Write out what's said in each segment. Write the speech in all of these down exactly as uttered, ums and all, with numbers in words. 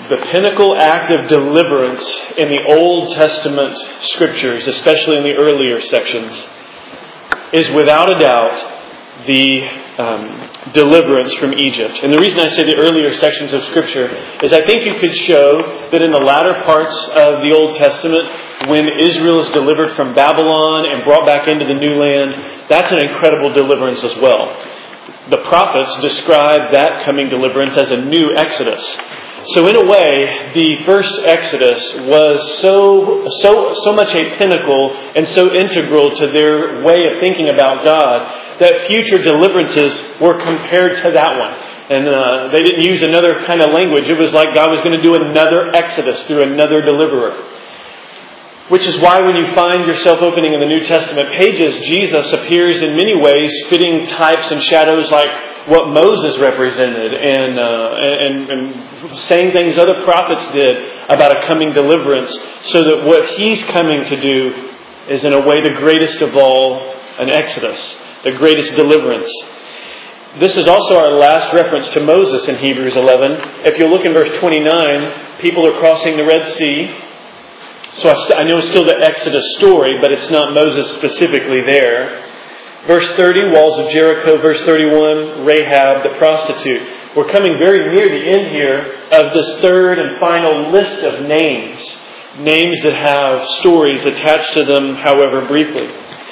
The pinnacle act of deliverance in the Old Testament scriptures, especially in the earlier sections, is without a doubt the um, deliverance from Egypt. And the reason I say the earlier sections of Scripture is I think you could show that in the latter parts of the Old Testament, when Israel is delivered from Babylon and brought back into the new land, that's an incredible deliverance as well. The prophets describe that coming deliverance as a new Exodus. So in a way, the first Exodus was so so so much a pinnacle and so integral to their way of thinking about God that future deliverances were compared to that one. And uh, they didn't use another kind of language. It was like God was going to do another Exodus through another deliverer. Which is why when you find yourself opening in the New Testament pages, Jesus appears in many ways fitting types and shadows like what Moses represented and, uh, and, and saying things other prophets did about a coming deliverance, so that what he's coming to do is in a way the greatest of all, an Exodus, the greatest deliverance. This is also our last reference to Moses in Hebrews eleven. If you look in verse twenty-nine, people are crossing the Red Sea. So I, st- I know it's still the Exodus story, but it's not Moses specifically there. Verse thirty, walls of Jericho. Verse thirty-one, Rahab the prostitute. We're coming very near the end here of this third and final list of names. Names that have stories attached to them, however briefly.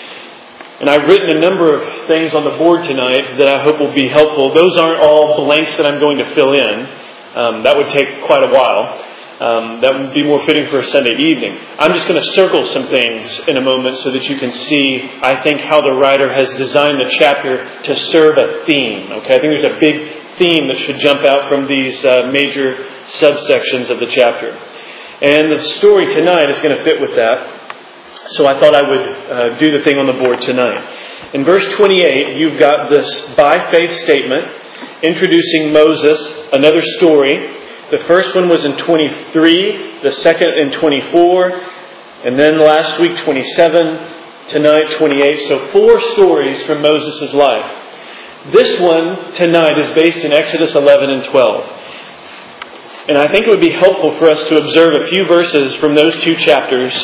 And I've written a number of things on the board tonight that I hope will be helpful. Those aren't all blanks that I'm going to fill in. Um, that would take quite a while. Um, that would be more fitting for a Sunday evening. I'm just going to circle some things in a moment so that you can see, I think, how the writer has designed the chapter to serve a theme. Okay, I think there's a big theme that should jump out from these uh, major subsections of the chapter. And the story tonight is going to fit with that. So I thought I would uh, do the thing on the board tonight. In verse twenty-eight, you've got this by faith statement introducing Moses, another story. The first one was in twenty-three, the second in twenty-four, and then last week twenty-seven, tonight twenty-eight. So four stories from Moses' life. This one tonight is based in Exodus eleven and twelve. And I think it would be helpful for us to observe a few verses from those two chapters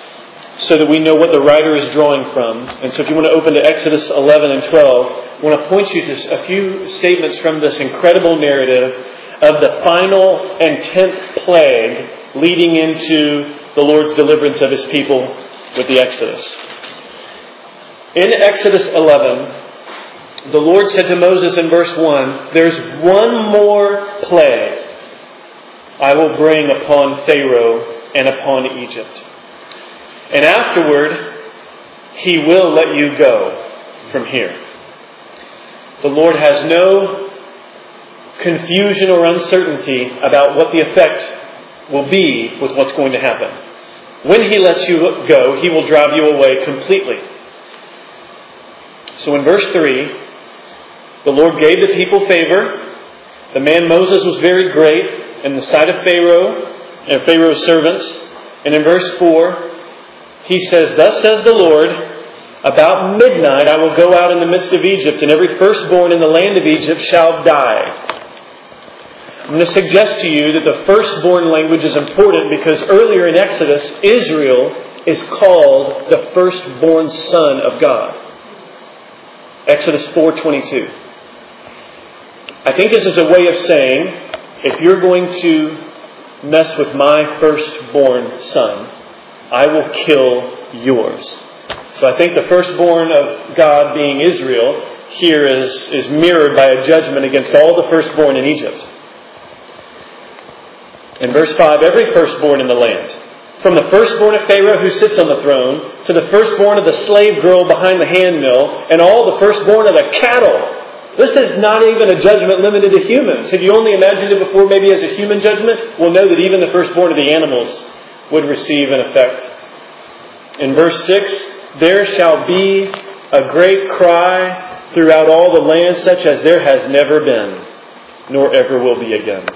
so that we know what the writer is drawing from. And so if you want to open to Exodus eleven and twelve, I want to point you to a few statements from this incredible narrative of the final and tenth plague leading into the Lord's deliverance of His people with the Exodus. In Exodus eleven, the Lord said to Moses in verse one, "There's one more plague I will bring upon Pharaoh and upon Egypt. And afterward, He will let you go from here." The Lord has no confusion or uncertainty about what the effect will be with what's going to happen. When He lets you go, He will drive you away completely. So in verse three, the Lord gave the people favor. The man Moses was very great in the sight of Pharaoh and Pharaoh's servants. And in verse four, he says, "Thus says the Lord, about midnight I will go out in the midst of Egypt, and every firstborn in the land of Egypt shall die." I'm going to suggest to you that the firstborn language is important because earlier in Exodus, Israel is called the firstborn son of God. Exodus four twenty-two. I think this is a way of saying, if you're going to mess with my firstborn son, I will kill yours. So I think the firstborn of God being Israel here is, is mirrored by a judgment against all the firstborn in Egypt. In verse five, every firstborn in the land, from the firstborn of Pharaoh who sits on the throne, to the firstborn of the slave girl behind the handmill, and all the firstborn of the cattle. This is not even a judgment limited to humans. Have you only imagined it before maybe as a human judgment? We'll know that even the firstborn of the animals would receive an effect. In verse six, there shall be a great cry throughout all the land, such as there has never been, nor ever will be again.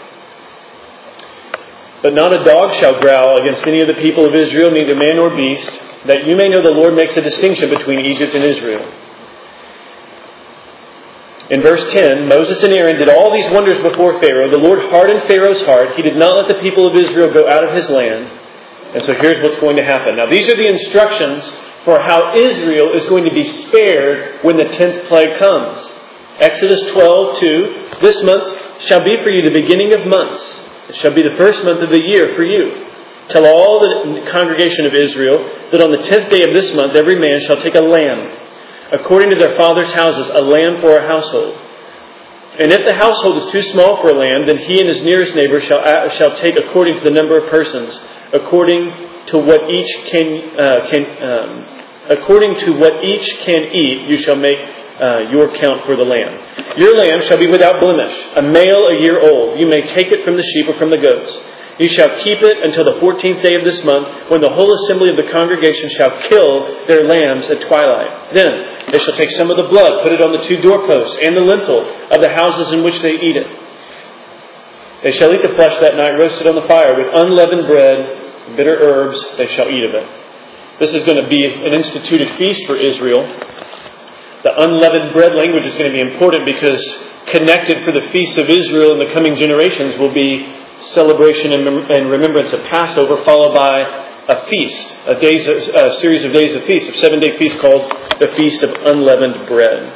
But not a dog shall growl against any of the people of Israel, neither man nor beast, that you may know the Lord makes a distinction between Egypt and Israel. In verse ten, Moses and Aaron did all these wonders before Pharaoh. The Lord hardened Pharaoh's heart. He did not let the people of Israel go out of his land. And so here's what's going to happen. Now these are the instructions for how Israel is going to be spared when the tenth plague comes. Exodus twelve two, this month shall be for you the beginning of months. It shall be the first month of the year for you. Tell all the congregation of Israel that on the tenth day of this month every man shall take a lamb, according to their father's houses, a lamb for a household. And if the household is too small for a lamb, then he and his nearest neighbor shall shall take according to the number of persons, according to what each can uh, can um, according to what each can eat. You shall make uh, your count for the lamb. Your lamb shall be without blemish, a male a year old. You may take it from the sheep or from the goats. You shall keep it until the fourteenth day of this month, when the whole assembly of the congregation shall kill their lambs at twilight. Then they shall take some of the blood, put it on the two doorposts and the lintel of the houses in which they eat it. They shall eat the flesh that night, roasted on the fire, with unleavened bread, bitter herbs, they shall eat of it. This is going to be an instituted feast for Israel. The unleavened bread language is going to be important because connected for the feast of Israel in the coming generations will be celebration and remembrance of Passover, followed by a feast, a, days, a series of days of feast, a seven-day feast called the Feast of Unleavened Bread.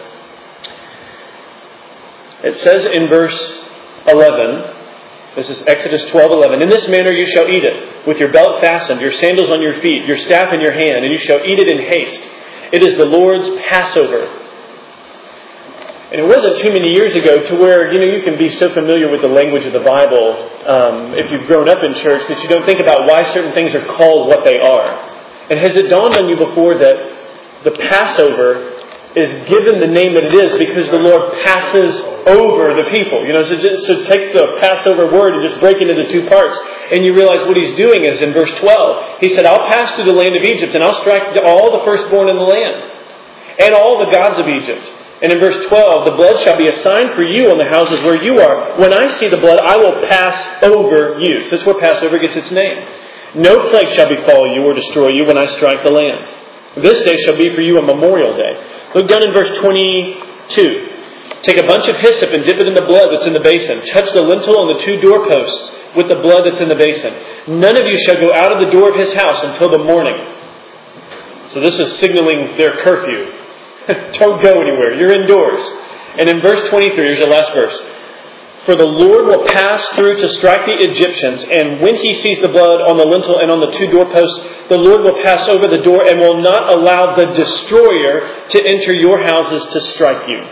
It says in verse eleven, this is Exodus twelve eleven, in this manner you shall eat it, with your belt fastened, your sandals on your feet, your staff in your hand, and you shall eat it in haste. It is the Lord's Passover. And it wasn't too many years ago to where, you know, you can be so familiar with the language of the Bible, um, if you've grown up in church, that you don't think about why certain things are called what they are. And has it dawned on you before that the Passover is given the name that it is because the Lord passes over the people? You know, so, just, so take the Passover word and just break it into two parts. And you realize what he's doing is in verse twelve. He said, I'll pass through the land of Egypt and I'll strike all the firstborn in the land and all the gods of Egypt. And in verse twelve, the blood shall be a sign for you on the houses where you are. When I see the blood, I will pass over you. So that's where Passover gets its name. No plague shall befall you or destroy you when I strike the land. This day shall be for you a memorial day. Look down in verse twenty-two. Take a bunch of hyssop and dip it in the blood that's in the basin. Touch the lintel on the two doorposts with the blood that's in the basin. None of you shall go out of the door of his house until the morning. So this is signaling their curfew. Don't go anywhere. You're indoors. And in verse twenty-three, here's the last verse. For the Lord will pass through to strike the Egyptians, and when he sees the blood on the lintel and on the two doorposts, the Lord will pass over the door and will not allow the destroyer to enter your houses to strike you.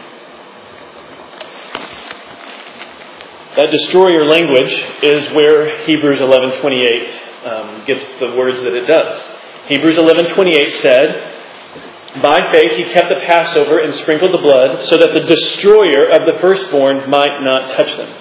That destroyer language is where Hebrews eleven twenty-eight um, gets the words that it does. Hebrews eleven twenty-eight said, by faith he kept the Passover and sprinkled the blood so that the destroyer of the firstborn might not touch them.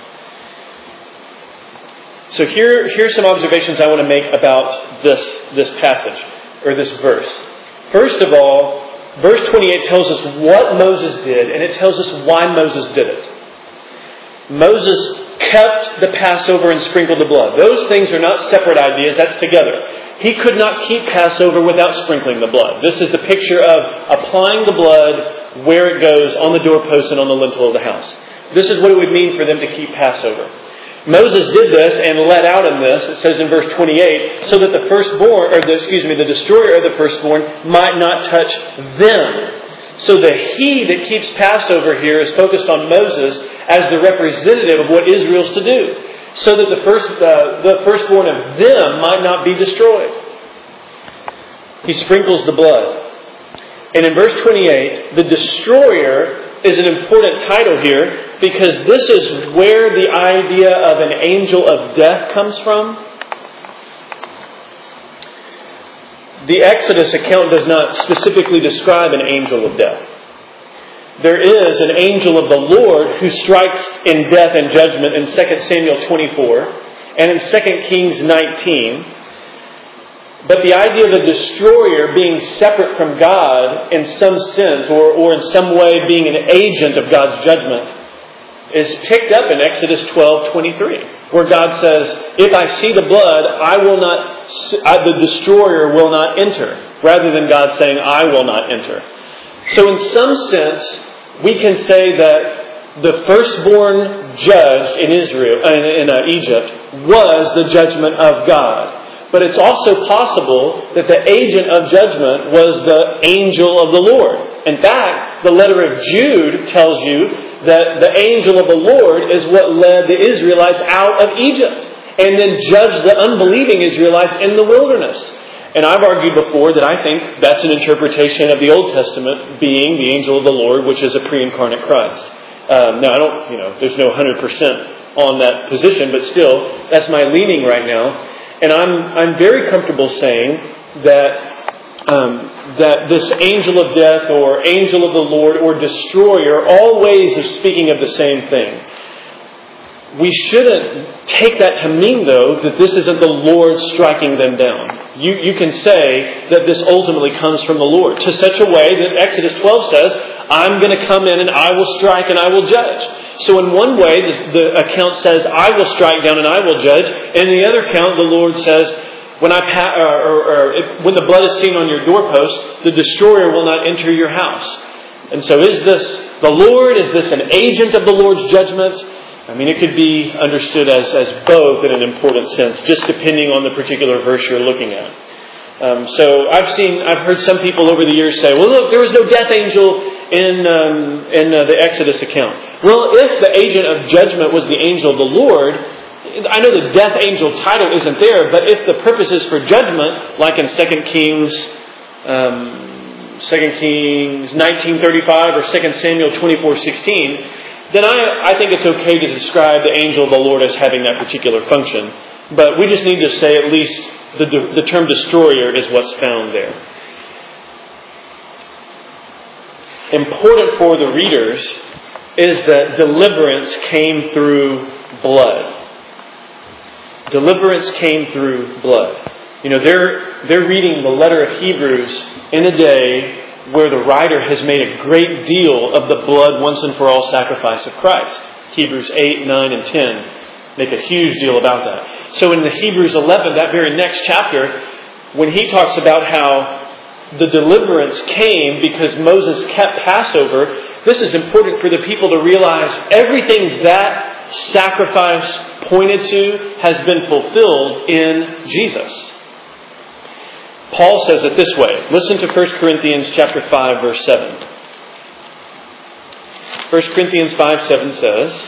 So here, here's some observations I want to make about this, this passage, or this verse. First of all, verse twenty-eight tells us what Moses did, and it tells us why Moses did it. Moses kept the Passover and sprinkled the blood. Those things are not separate ideas, that's together. He could not keep Passover without sprinkling the blood. This is the picture of applying the blood where it goes on the doorpost and on the lintel of the house. This is what it would mean for them to keep Passover. Moses did this and let out in this, it says in verse twenty-eight, so that the firstborn, or the, excuse me, the destroyer of the firstborn might not touch them. So the he that keeps Passover here is focused on Moses as the representative of what Israel's to do, so that the first uh, the firstborn of them might not be destroyed. He sprinkles the blood. And in verse twenty-eight, the destroyer is an important title here because this is where the idea of an angel of death comes from. The Exodus account does not specifically describe an angel of death. There is an angel of the Lord who strikes in death and judgment in Second Samuel twenty-four and in Second Kings nineteen. But the idea of a destroyer being separate from God in some sense, or, or in some way being an agent of God's judgment, is picked up in Exodus twelve twenty-three, where God says, if I see the blood, I will not, I, the destroyer will not enter, rather than God saying, I will not enter. So in some sense, we can say that the firstborn judged in Israel, in, in uh, Egypt, was the judgment of God. But it's also possible that the agent of judgment was the angel of the Lord. In fact, the letter of Jude tells you that the angel of the Lord is what led the Israelites out of Egypt and then judged the unbelieving Israelites in the wilderness. And I've argued before that I think that's an interpretation of the Old Testament being the angel of the Lord, which is a pre-incarnate Christ. Um, now, I don't, you know, there's no one hundred percent on that position, but still, that's my leaning right now. And I'm I'm very comfortable saying that um, that this angel of death or angel of the Lord or destroyer, all ways of speaking of the same thing. We shouldn't take that to mean, though, that this isn't the Lord striking them down. You you can say that this ultimately comes from the Lord to such a way that Exodus twelve says, I'm going to come in and I will strike and I will judge. So in one way, the, the account says, I will strike down and I will judge. In the other account, the Lord says, when I pa- or, or, or if, when the blood is seen on your doorpost, the destroyer will not enter your house. And so is this the Lord? Is this an agent of the Lord's judgment? I mean, it could be understood as, as both in an important sense, just depending on the particular verse you're looking at. Um, so I've seen, I've heard some people over the years say, well, look, there was no death angel in um, in uh, the Exodus account. Well, if the agent of judgment was the angel of the Lord, I know the death angel title isn't there, but if the purpose is for judgment, like in Second Kings, um, Second Kings nineteen thirty-five or Second Samuel twenty-four sixteen, then I, I think it's okay to describe the angel of the Lord as having that particular function. But we just need to say at least the, the term destroyer is what's found there. Important for the readers is that deliverance came through blood. Deliverance came through blood. You know, they're they're reading the letter of Hebrews in a day where the writer has made a great deal of the blood once and for all sacrifice of Christ. Hebrews eight, nine, and ten make a huge deal about that. So in the Hebrews eleven, that very next chapter, when he talks about how the deliverance came because Moses kept Passover, this is important for the people to realize everything that sacrifice pointed to has been fulfilled in Jesus. Paul says it this way. Listen to First Corinthians chapter five, verse seven. First Corinthians five, seven says,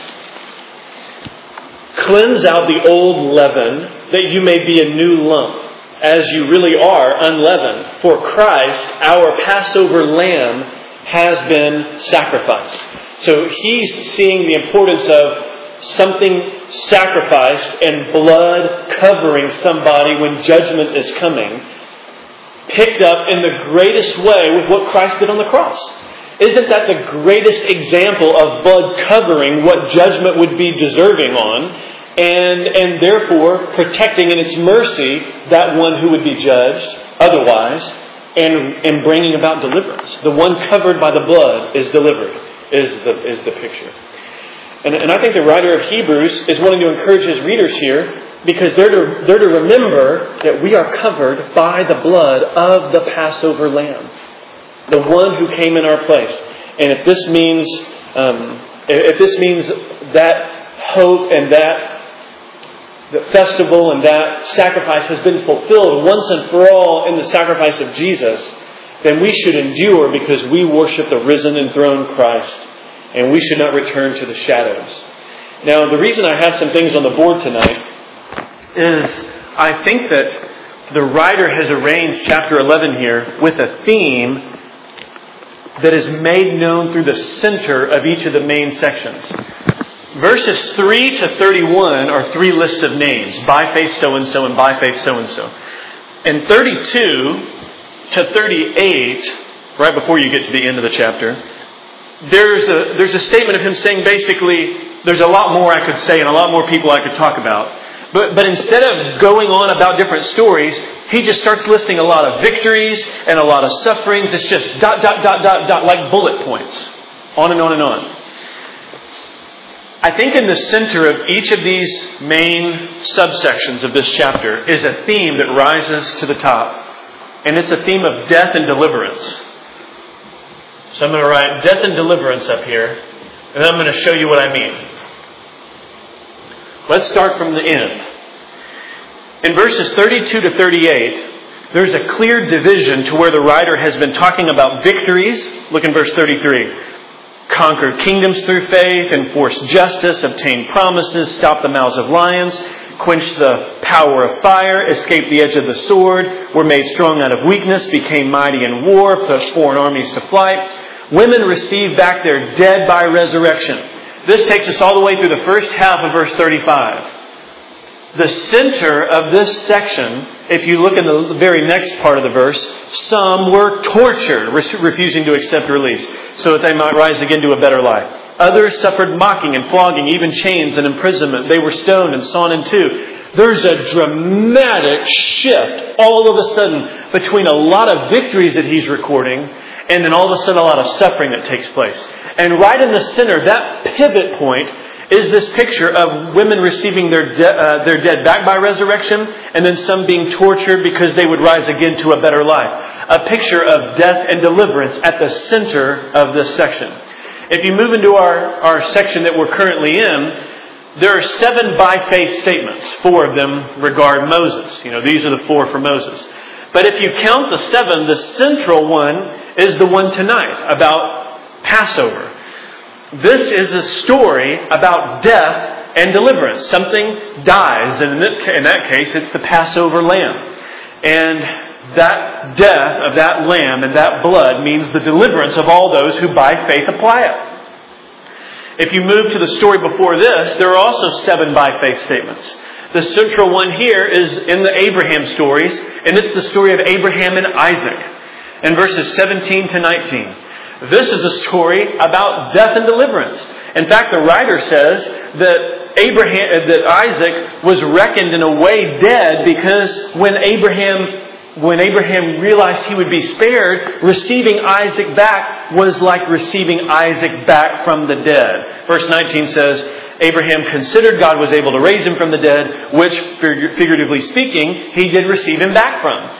cleanse out the old leaven that you may be a new lump, as you really are unleavened. For Christ, our Passover lamb, has been sacrificed. So he's seeing the importance of something sacrificed and blood covering somebody when judgment is coming, picked up in the greatest way with what Christ did on the cross. Isn't that the greatest example of blood covering what judgment would be deserving on, and and therefore protecting in its mercy that one who would be judged otherwise, and and bringing about deliverance? The one covered by the blood is delivered, is the is the picture. And, and I think the writer of Hebrews is wanting to encourage his readers here, because they're to, they're to remember that we are covered by the blood of the Passover lamb, the one who came in our place. And if this means um, if this means that hope and that the festival and that sacrifice has been fulfilled once and for all in the sacrifice of Jesus, then we should endure because we worship the risen and enthroned Christ, and we should not return to the shadows. Now, the reason I have some things on the board tonight is I think that the writer has arranged chapter eleven here with a theme that is made known through the center of each of the main sections. Verses three to thirty-one are three lists of names. By faith so-and-so and by faith so-and-so. And thirty-two to thirty-eight, right before you get to the end of the chapter, there's a, there's a statement of him saying basically, there's a lot more I could say and a lot more people I could talk about. But, but instead of going on about different stories, he just starts listing a lot of victories and a lot of sufferings. It's just dot, dot, dot, dot, dot, like bullet points. On and on and on. I think in the center of each of these main subsections of this chapter is a theme that rises to the top. And it's a theme of death and deliverance. So I'm going to write death and deliverance up here. And I'm going to show you what I mean. Let's start from the end. In verses thirty-two to thirty-eight, there's a clear division to where the writer has been talking about victories. Look in verse thirty-three. Conquered kingdoms through faith, enforced justice, obtained promises, stopped the mouths of lions, quenched the power of fire, escaped the edge of the sword, were made strong out of weakness, became mighty in war, put foreign armies to flight. Women received back their dead by resurrection. This takes us all the way through the first half of verse thirty-five. The center of this section, if you look in the very next part of the verse, some were tortured, refusing to accept release, so that they might rise again to a better life. Others suffered mocking and flogging, even chains and imprisonment. They were stoned and sawn in two. There's a dramatic shift all of a sudden between a lot of victories that he's recording and then all of a sudden a lot of suffering that takes place. And right in the center, that pivot point, is this picture of women receiving their de- uh, their dead back by resurrection, and then some being tortured because they would rise again to a better life. A picture of death and deliverance at the center of this section. If you move into our, our section that we're currently in, there are seven by faith statements. Four of them regard Moses. You know, these are the four for Moses. But if you count the seven, the central one is the one tonight about Passover. This is a story about death and deliverance. Something dies, and in that case, it's the Passover lamb. And that death of that lamb and that blood means the deliverance of all those who by faith apply it. If you move to the story before this, there are also seven by faith statements. The central one here is in the Abraham stories, and it's the story of Abraham and Isaac in verses seventeen to nineteen. This is a story about death and deliverance. In fact, the writer says that Abraham, that Isaac was reckoned in a way dead because when Abraham, when Abraham realized he would be spared, receiving Isaac back was like receiving Isaac back from the dead. Verse nineteen says, Abraham considered God was able to raise him from the dead, which, figuratively speaking, he did receive him back from.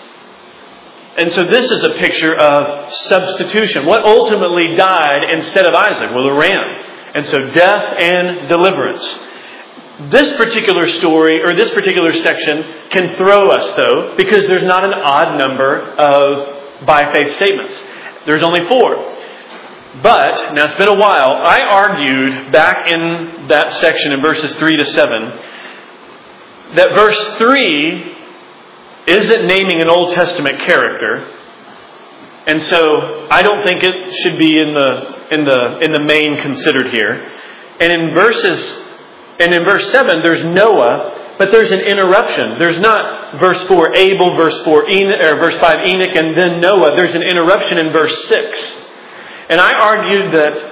And so this is a picture of substitution. What ultimately died instead of Isaac? Well, the ram. And so death and deliverance. This particular story, or this particular section, can throw us, though, because there's not an odd number of by faith statements. There's only four. But, now it's been a while, I argued back in that section in verses three to seven, that verse three isn't naming an Old Testament character, and so I don't think it should be in the in the in the main considered here. And in verses and in verse seven, there's Noah, but there's an interruption. There's not verse four Abel, verse four Enoch, or verse five Enoch, and then Noah. There's an interruption in verse six, and I argued that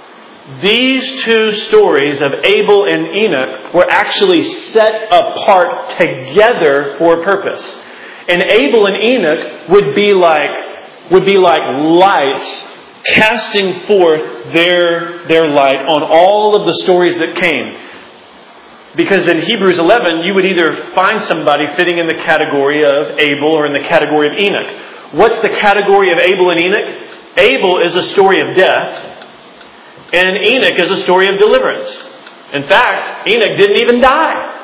these two stories of Abel and Enoch were actually set apart together for a purpose. And Abel and Enoch would be like would be like lights casting forth their their light on all of the stories that came. Because in Hebrews eleven, you would either find somebody fitting in the category of Abel or in the category of Enoch. What's the category of Abel and Enoch? Abel is a story of death, and Enoch is a story of deliverance. In fact, Enoch didn't even die.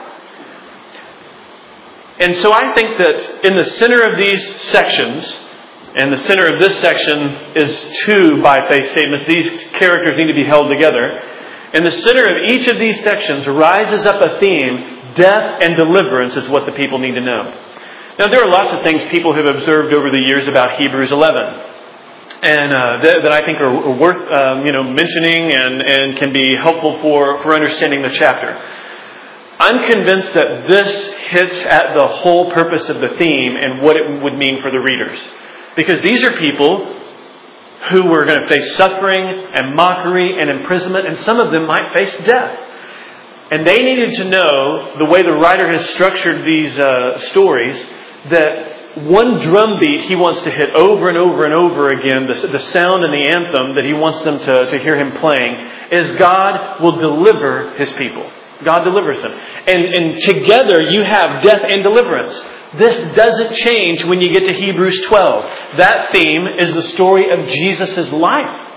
And so I think that in the center of these sections, and the center of this section is two by faith statements. These characters need to be held together. In the center of each of these sections rises up a theme. Death and deliverance is what the people need to know. Now, there are lots of things people have observed over the years about Hebrews eleven. And uh, that, that I think are worth um, you know mentioning and, and can be helpful for, for understanding the chapter. I'm convinced that this hits at the whole purpose of the theme and what it would mean for the readers. Because these are people who were going to face suffering and mockery and imprisonment, and some of them might face death. And they needed to know, the way the writer has structured these uh, stories, that one drum beat he wants to hit over and over and over again, the, the sound and the anthem that he wants them to, to hear him playing, is God will deliver His people. God delivers them. And, and together you have death and deliverance. This doesn't change when you get to Hebrews twelve. That theme is the story of Jesus' life.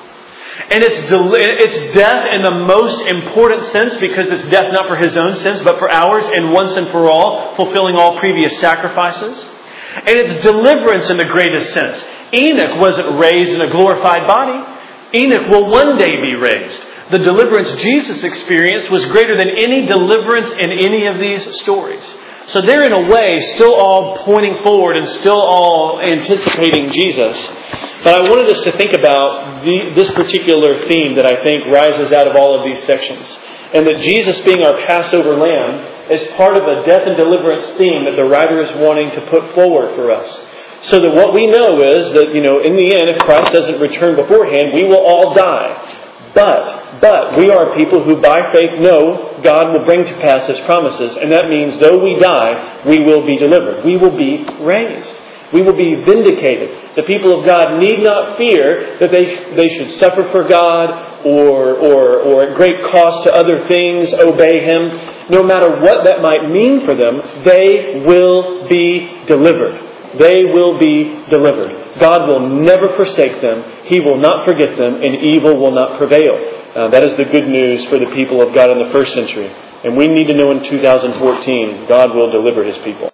And it's, del- it's death in the most important sense, because it's death not for His own sins, but for ours, and once and for all, fulfilling all previous sacrifices. And it's deliverance in the greatest sense. Enoch wasn't raised in a glorified body. Enoch will one day be raised. The deliverance Jesus experienced was greater than any deliverance in any of these stories. So they're in a way still all pointing forward and still all anticipating Jesus. But I wanted us to think about the, this particular theme that I think rises out of all of these sections. And that Jesus being our Passover lamb is part of a death and deliverance theme that the writer is wanting to put forward for us. So that what we know is that, you know, in the end, if Christ doesn't return beforehand, we will all die. But, but we are people who by faith know God will bring to pass His promises. And that means though we die, we will be delivered. We will be raised. We will be vindicated. The people of God need not fear that they they should suffer for God or, or, or at great cost to other things, obey Him. No matter what that might mean for them, they will be delivered. They will be delivered. God will never forsake them. He will not forget them, and evil will not prevail. Uh, that is the good news for the people of God in the first century. And we need to know in two thousand fourteen, God will deliver His people.